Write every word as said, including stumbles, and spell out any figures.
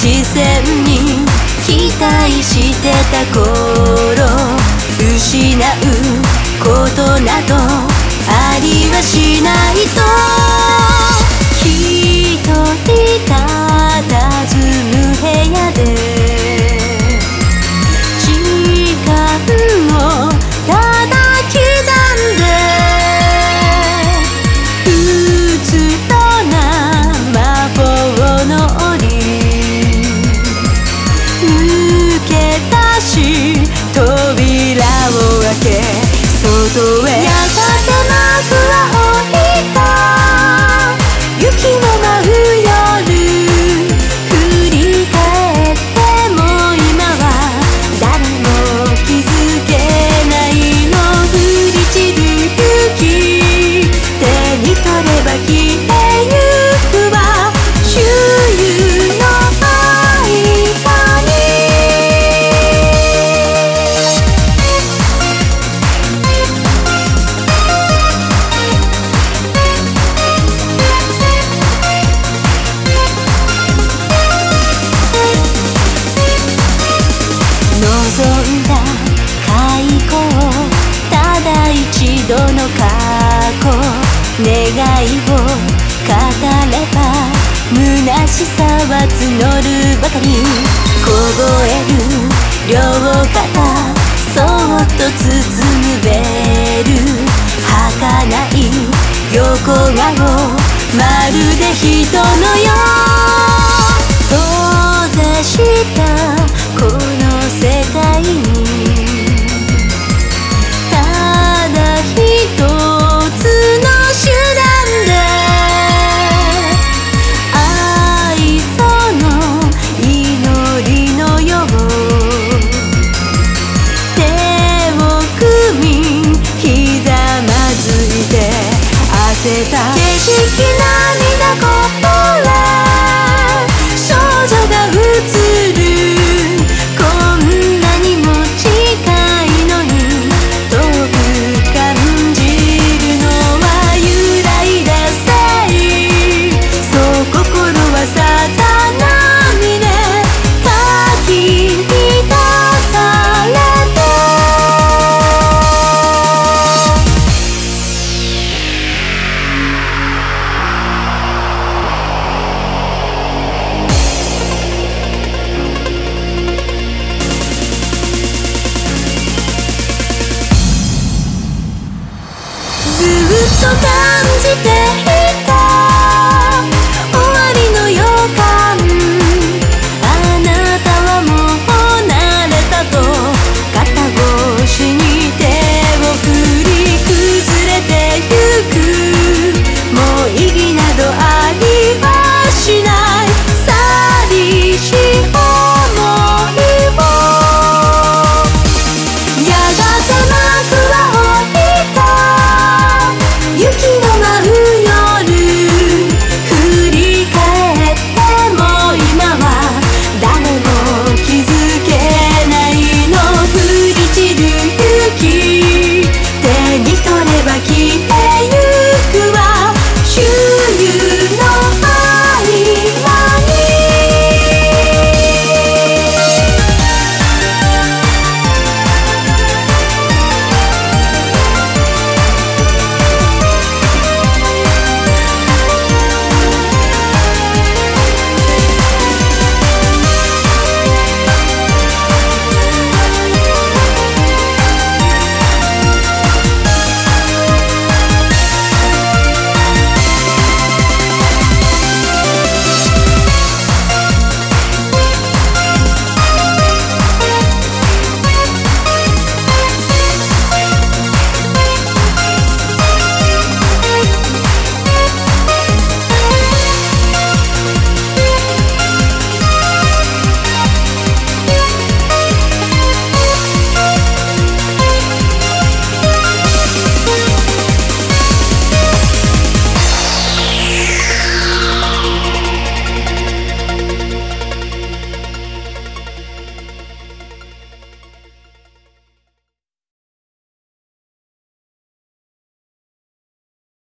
視線に期待してた頃、失うことなどありはしないと、一人佇む部屋で時間をただ刻んで、うつろな魔法の檻抜け出し扉を開け外へ、やがて幕は降りた雪の舞う夜、振り返っても今は誰も気づけないの、降り散る雪手に取れば消えゆくわ、周遊の間に望んだ開口、ただ一度の過去、願いを語れば虚しさは募るばかり、凍える両肩そっと包むベル、儚い横顔まるで人のよう、閉ざしたこの世界にただ一つの手段で、愛その祈りのよう、手を組みひざまずいて汗た景色涙こぼれ、少女が映るずっと感じている